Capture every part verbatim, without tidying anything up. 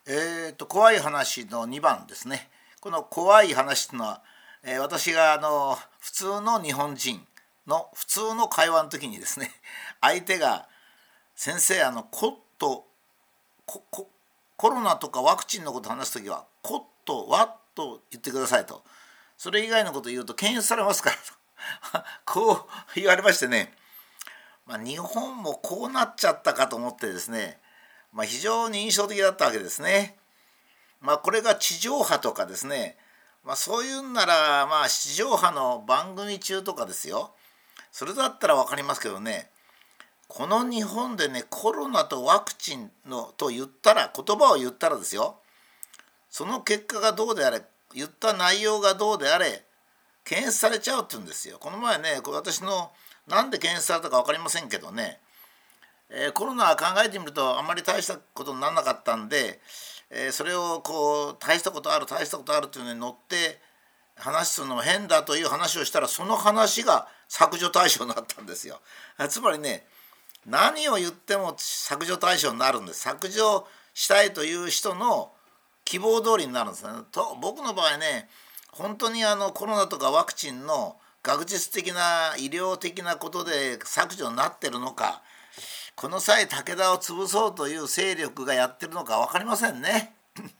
えーと怖い話のにばんですね。この怖い話というのは、えー私があの普通の日本人の普通の会話の時にですね、相手が先生あのコットコココロナとかワクチンのことを話す時はコットワッと言ってくださいと、それ以外のことを言うと検閲されますからとこう言われましてね、まあ、日本もこうなっちゃったかと思ってですね、まあ、非常に印象的だったわけですね。まあ、これが地上波とかですね、まあ、そういうんならまあ地上波の番組中とかですよ、それだったら分かりますけどね、この日本でねコロナとワクチンのと言ったら、言葉を言ったらですよ、その結果がどうであれ、言った内容がどうであれ検閲されちゃうって言うんですよ。この前ね、これ私のなんで検閲されたか分かりませんけどね、えーコロナは考えてみるとあんまり大したことにならなかったんで、えーそれをこう大したことある大したことあるというのに乗って話すのも変だという話をしたら、その話が削除対象になったんですよ。つまりね、何を言っても削除対象になるんです。削除したいという人の希望通りになるんですね。と僕の場合ね、本当にあのコロナとかワクチンの学術的な医療的なことで削除になってるのか、この際武田を潰そうという勢力がやってるのか分かりませんね。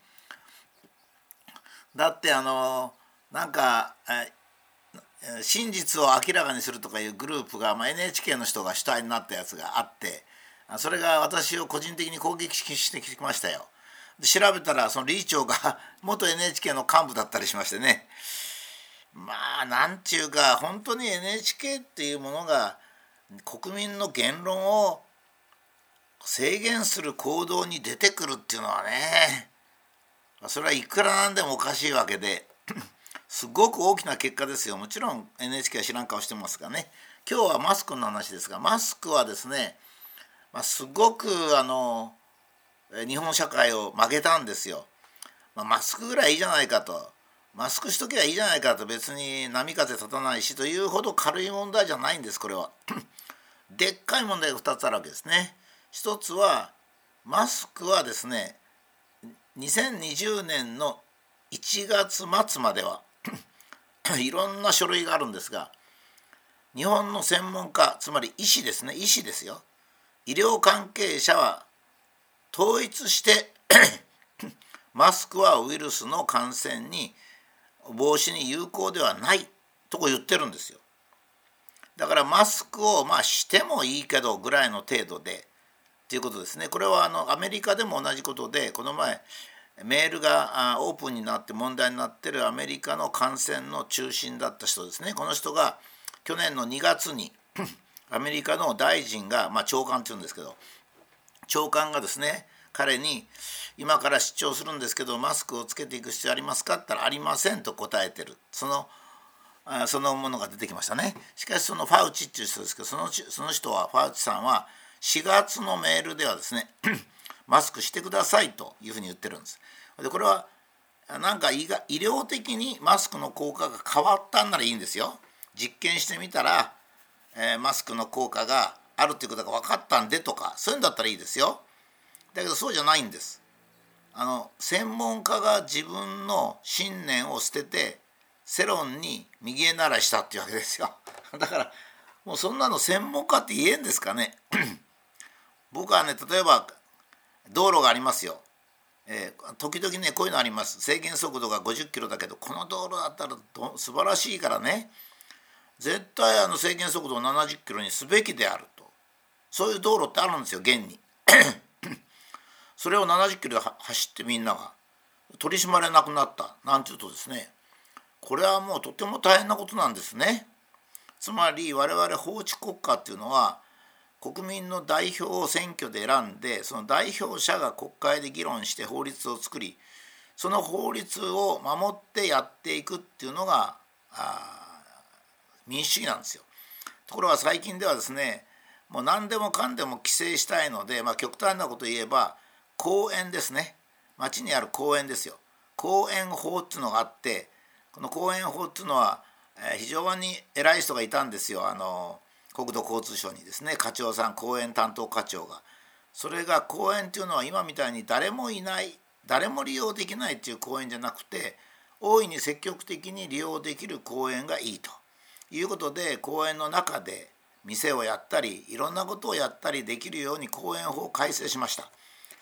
だってあのなんか真実を明らかにするとかいうグループが、まあ、エヌエイチケー の人が主体になったやつがあって、それが私を個人的に攻撃してきましたよ。で調べたらその理事長が元 エヌエイチケー の幹部だったりしましてね、まあなんちゅうか本当に エヌエイチケー っていうものが国民の言論を制限する行動に出てくるっていうのはね、それはいくらなんでもおかしいわけですごく大きな結果ですよ。もちろん エヌエイチケー は知らん顔してますがね。今日はマスクの話ですが、マスクはですね、まあ、すごくあの日本社会を曲げたんですよ。まあ、マスクぐらいいいじゃないかと、マスクしときゃいいじゃないかと、別に波風立たないしというほど軽い問題じゃないんです。これはでっかい問題がふたつあるわけですね。一つはマスクはですね、にせんにじゅうねんのいちがつ末まではいろんな書類があるんですが、日本の専門家、つまり医師ですね、医師ですよ、医療関係者は統一してマスクはウイルスの感染に防止に有効ではないとこ言ってるんですよ。だからマスクをまあしてもいいけどぐらいの程度でということですね。これはあのアメリカでも同じことで、この前メールがオープンになって問題になっているアメリカの感染の中心だった人ですね。この人が去年のにがつにアメリカの大臣が、まあ、長官っていうんですけど、長官がですね彼に今から出張するんですけどマスクをつけていく必要ありますかって言ったらありませんと答えてる、そのそのものが出てきましたね。しかしそのファウチっていう人ですけど、そのその人はファウチさんはしがつのメールではですねマスクしてくださいというふうに言ってるんです。でこれはなんか医療的にマスクの効果が変わったんならいいんですよ。実験してみたら、えーマスクの効果があるということが分かったんでとか、そういうんだったらいいですよ。だけどそうじゃないんです。あの専門家が自分の信念を捨てて世論に右へならしたっていうわけですよ。だからもうそんなの専門家って言えんですかね。僕はね、例えば道路がありますよ。えー時々ねこういうのあります。制限速度がごじゅっキロだけど、この道路だったらど素晴らしいからね、絶対あの制限速度をななじゅっキロにすべきであると、そういう道路ってあるんですよ、現に。それをななじゅっキロで走ってみんなが取り締まれなくなったなんていうとですね、これはもうとても大変なことなんですね。つまり我々法治国家っていうのは国民の代表を選挙で選んで、その代表者が国会で議論して法律を作り、その法律を守ってやっていくっていうのが民主主義なんですよ。ところが最近ではですね、もう何でもかんでも規制したいので、まあ、極端なことを言えば公園ですね、町にある公園ですよ。公園法っていうのがあって、この公園法っていうのは非常に偉い人がいたんですよ。あの国土交通省にですね、課長さん、公園担当課長が。それが公園っていうのは今みたいに誰もいない誰も利用できないっていう公園じゃなくて、大いに積極的に利用できる公園がいいということで、公園の中で店をやったりいろんなことをやったりできるように公園法を改正しました。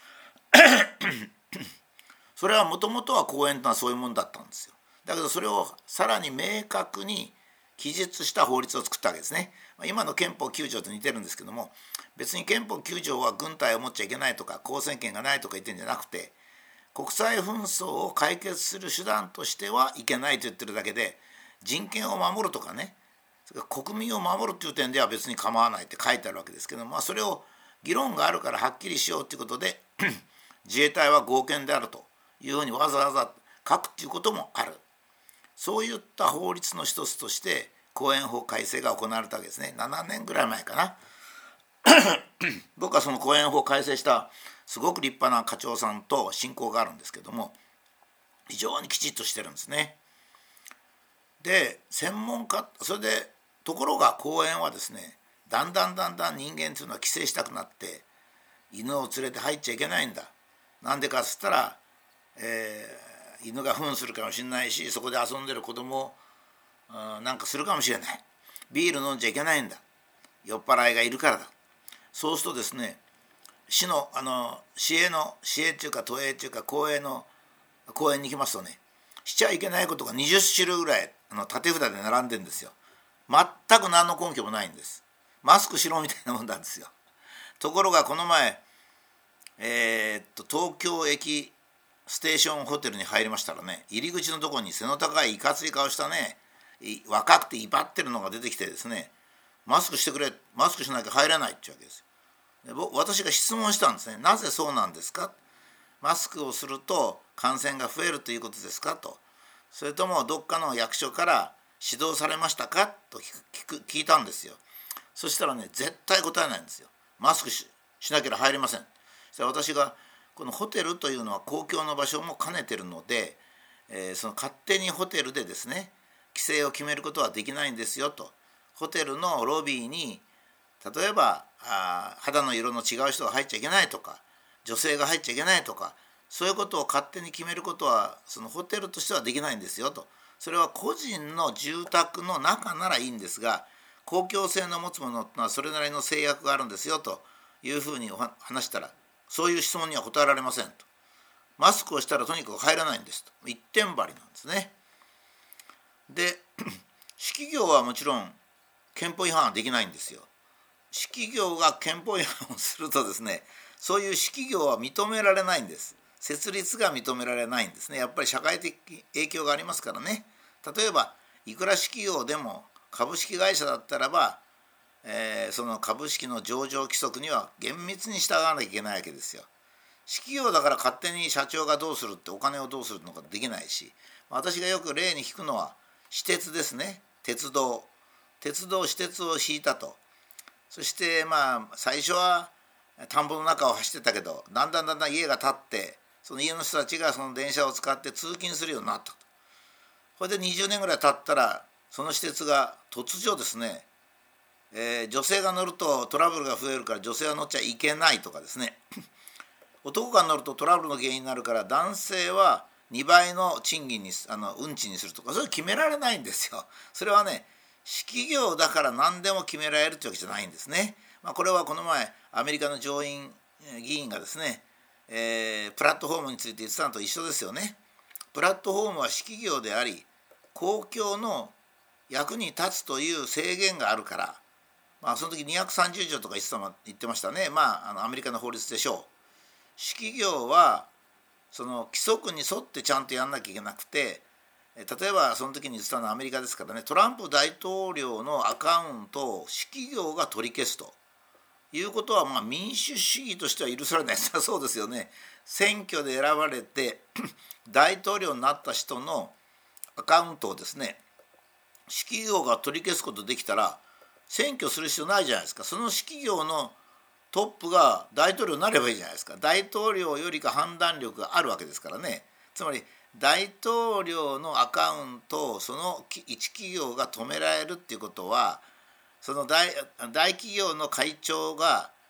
それはもともとは公園というのはそういうものだったんですよ。だけどそれをさらに明確に記述した法律を作ったわけですね。今の憲法きゅう条と似てるんですけども、別に憲法きゅう条は軍隊を持っちゃいけないとか交戦権がないとか言ってるんじゃなくて、国際紛争を解決する手段としてはいけないと言ってるだけで、人権を守るとかね、それから国民を守るという点では別に構わないって書いてあるわけですけども、まあ、それを議論があるからはっきりしようということで自衛隊は合憲であるというふうにわざわざ書くということもある。そういった法律の一つとして公園法改正が行われたわけですね。ななねんぐらい前かな。僕はその公園法改正したすごく立派な課長さんと親交があるんですけども、非常にきちっとしてるんですね。で専門家それでところが公園はですね、だんだんだんだん人間というのは規制したくなって、犬を連れて入っちゃいけないんだ。なんでかっつったら、えー、犬が糞するかもしれないし、そこで遊んでる子供なんかするかもしれない。ビール飲んじゃいけないんだ。酔っ払いがいるからだ。そうするとですね、市のあの市営の市営っていうか都営っていうか公営の公園に行きますとね、しちゃいけないことがにじゅっしゅるいぐらいあの縦札で並んでるんですよ。全く何の根拠もないんです。マスクしろみたいなもんなんですよ。ところがこの前、えー、っと東京駅ステーションホテルに入りましたらね、入り口のところに背の高いいかつい顔したね、若くて威張ってるのが出てきてですね、マスクしてくれ、マスクしなきゃ入れないっていうわけですよ。で私が質問したんですね。なぜそうなんですか。マスクをすると感染が増えるということですかと。それともどっかの役所から指導されましたかと聞く聞いたんですよ。そしたらね、絶対答えないんですよ。マスク し, しなければ入れません。そしたら私が、このホテルというのは公共の場所も兼ねてるので、えー、その勝手にホテルでですね、規制を決めることはできないんですよと。ホテルのロビーに例えばあ肌の色の違う人が入っちゃいけないとか、女性が入っちゃいけないとか、そういうことを勝手に決めることはそのホテルとしてはできないんですよと。それは個人の住宅の中ならいいんですが、公共性の持つものはそれなりの制約があるんですよというふうに話したら、そういう質問には答えられませんと。マスクをしたらとにかく入らないんですと。一点張りなんですね。で私企業はもちろん憲法違反はできないんですよ。私企業が憲法違反をするとですね、そういう私企業は認められないんです。設立が認められないんですね。やっぱり社会的影響がありますからね。例えばいくら私企業でも株式会社だったらば、えー、その株式の上場規則には厳密に従わなきゃいけないわけですよ。私企業だから勝手に社長がどうするってお金をどうするのかできないし、私がよく例に聞くのは私鉄ですね。鉄道鉄道私鉄を敷いたと。そしてまあ最初は田んぼの中を走ってたけど、だんだんだんだん家が建って、その家の人たちがその電車を使って通勤するようになったと。これでにじゅうねんぐらい経ったら、その私鉄が突如ですね、えー、女性が乗るとトラブルが増えるから女性は乗っちゃいけないとかですね、男が乗るとトラブルの原因になるから男性はにばいの賃金にあの運賃にするとか、それ決められないんですよ。それはね、私企業だから何でも決められるというわけじゃないんですね。まあ、これはこの前アメリカの上院議員がですね、えー、プラットフォームについて言ってたのと一緒ですよね。プラットフォームは私企業であり、公共の役に立つという制限があるから、まあ、その時にひゃくさんじゅうじょうとか言ってた言ってましたね。まあ、あのアメリカの法律でしょう。私企業はその規則に沿ってちゃんとやんなきゃいけなくて、例えばその時に言ってたのはアメリカですからね、トランプ大統領のアカウントを私企業が取り消すということは、まあ民主主義としては許されない。そうですよね。選挙で選ばれて大統領になった人のアカウントをですね、私企業が取り消すことできたら選挙する必要ないじゃないですか。その私企業のトップが大統領になればいいじゃないですか。大統領よりか判断力があるわけですからね。つまり大統領のアカウントをその一企業が止められるっていうことは、その 大, 大企業の会長が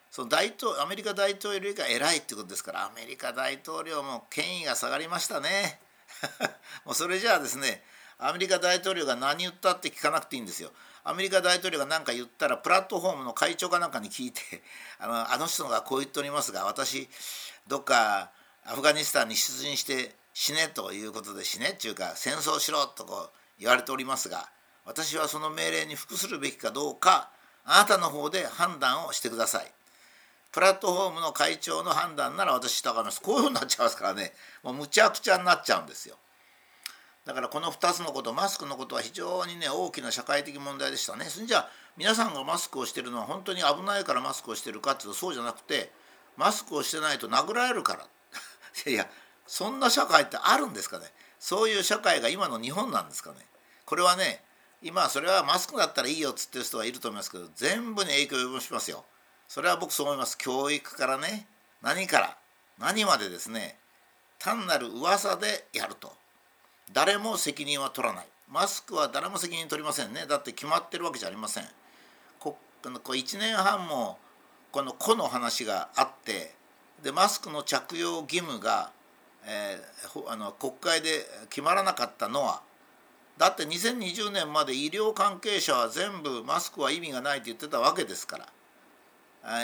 その大統アメリカ大統領よりが偉いってことですから、アメリカ大統領も権威が下がりましたねもうそれじゃあですね、アメリカ大統領が何言ったって聞かなくていいんですよ。アメリカ大統領が何か言ったらプラットフォームの会長かなんかに聞いてあのあの人がこう言っておりますが、私どっかアフガニスタンに出陣して死ねということで、死ねっていうか戦争しろとこう言われておりますが、私はその命令に服するべきかどうか、あなたの方で判断をしてください。プラットフォームの会長の判断なら私従います。こういうふうになっちゃいますからね、もうむちゃくちゃになっちゃうんですよ。だからこのふたつのこと、マスクのことは非常にね大きな社会的問題でしたね。それじゃあ皆さんがマスクをしているのは本当に危ないからマスクをしているかっていうとそうじゃなくて、マスクをしてないと殴られるからいやいや、そんな社会ってあるんですかね。そういう社会が今の日本なんですかね。これはね、今それはマスクだったらいいよっつってる人はいると思いますけど、全部に影響を及ぼしますよ。それは僕そう思います。教育からね、何から何までですね、単なる噂でやると誰も責任は取らない。マスクは誰も責任取りませんね。だって決まってるわけじゃありません。ここいちねんはんもこの個の話があって、でマスクの着用義務が、えー、あの国会で決まらなかったのは、だってにせんにじゅうねんまで医療関係者は全部マスクは意味がないって言ってたわけですから、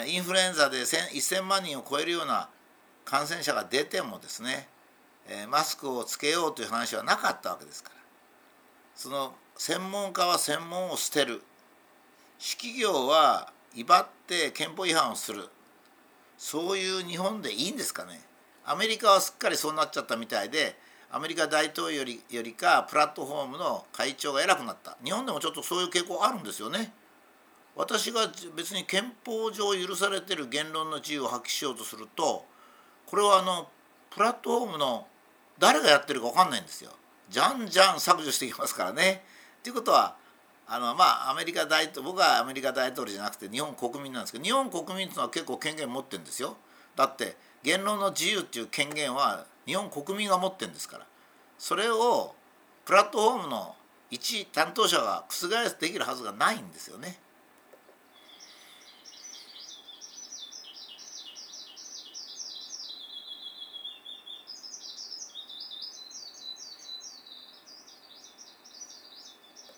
インフルエンザでせんまんにんを超えるような感染者が出てもですね、マスクをつけようという話はなかったわけですから、その専門家は専門を捨てる、私企業は威張って憲法違反をする、そういう日本でいいんですかね。アメリカはすっかりそうなっちゃったみたいで、アメリカ大統領よりよりかプラットフォームの会長が偉くなった。日本でもちょっとそういう傾向あるんですよね。私が別に憲法上許されている言論の自由を発揮しようとすると、これはあのプラットフォームの誰がやってるか分かんないんですよ。じゃんじゃん削除していきますからね。ということはあのまあアメリカ大統領、僕はアメリカ大統領じゃなくて日本国民なんですけど、日本国民っていうのは結構権限持ってるんですよ。だって言論の自由っていう権限は日本国民が持ってるんですから、それをプラットフォームの一担当者が覆できるはずがないんですよね。